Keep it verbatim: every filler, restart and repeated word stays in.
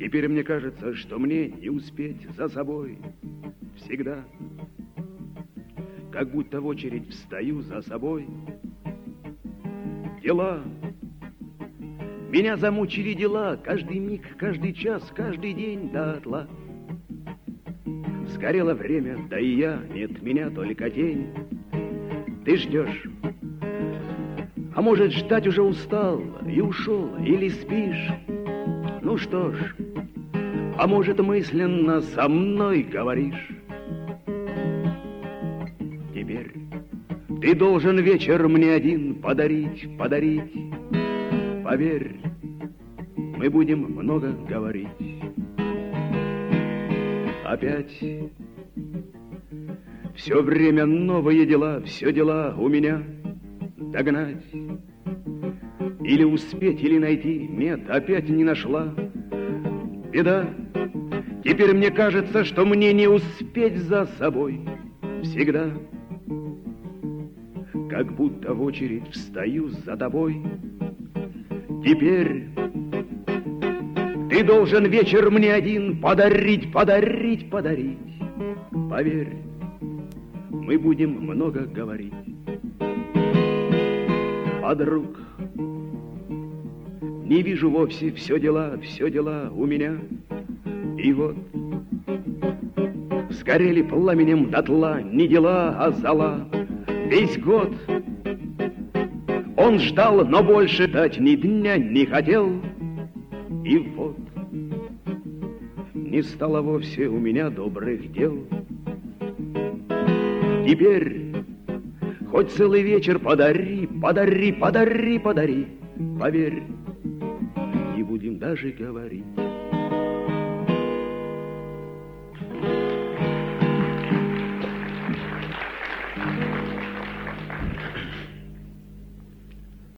Теперь мне кажется, что мне не успеть за собой всегда. Как будто в очередь встаю за собой. Дела. Меня замучили дела. Каждый миг, каждый час, каждый день дотла. Сгорело время, да и я, нет меня, только тень. Ты ждешь. А может, ждать уже устал и ушел, или спишь? Ну что ж, а может, мысленно со мной говоришь? Теперь ты должен вечер мне один подарить, подарить. Поверь, мы будем много говорить. Опять все время новые дела, все дела у меня. Догнать или успеть, или найти. Нет, опять не нашла. Беда. Теперь мне кажется, что мне не успеть за собой всегда. Как будто в очередь встаю за тобой. Теперь ты должен вечер мне один подарить, подарить, подарить. Поверь, мы будем много говорить. Подруг, не вижу вовсе, все дела, все дела у меня. И вот сгорели пламенем дотла не дела, а зола. Весь год он ждал, но больше дать ни дня не хотел. И вот не стало вовсе у меня добрых дел. Теперь хоть целый вечер подари, подари, подари, подари. Поверь, не будем даже говорить.